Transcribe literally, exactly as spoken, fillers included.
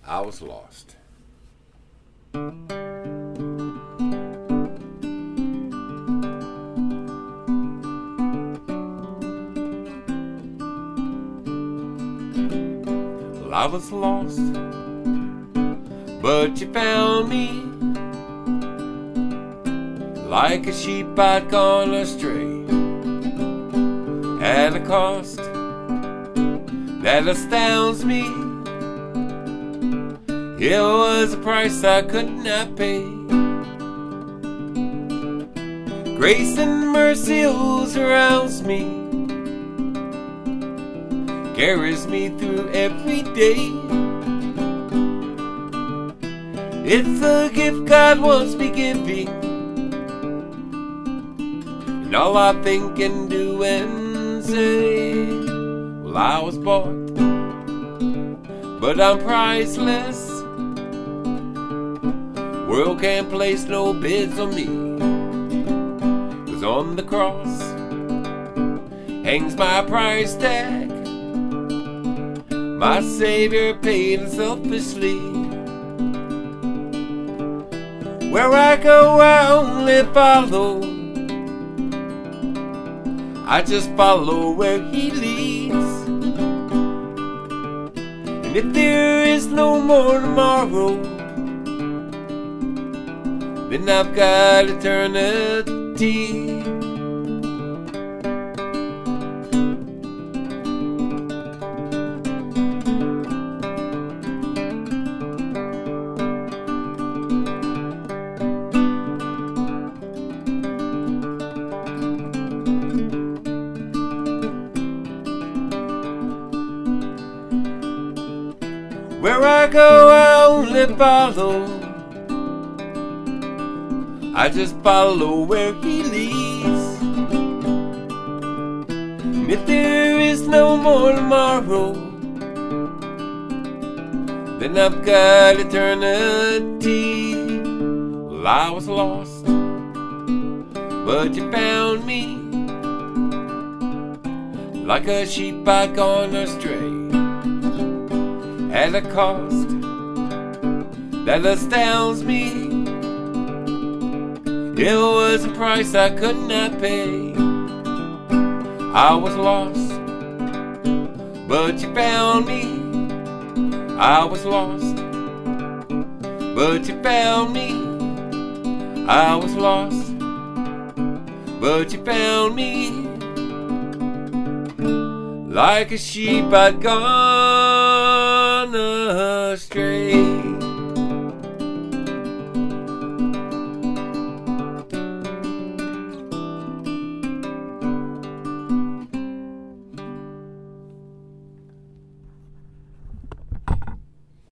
I was lost. Well, I was lost, but you found me. Like a sheep I'd gone astray, at a cost that astounds me. It was a price I could not pay. Grace and mercy all surrounds me, carries me through every day. It's a gift God wants me giving, and all I think and do and say. Well, I was bought, but I'm priceless. World can't place no bids on me, 'cause on the cross hangs my price tag. My Savior paid unselfishly. Where I go I only follow, I just follow where He leads. And if there is no more tomorrow, then I've got eternity. Where I go I only follow, I just follow where He leads. And if there is no more tomorrow, then I've got eternity. Well, I was lost, but you found me. Like a sheep I'd gone astray, at a cost that astounds me. It was a price I could not pay. I was lost, but you found me. I was lost, but you found me. I was lost, but you found me. Like a sheep I'd gone astray.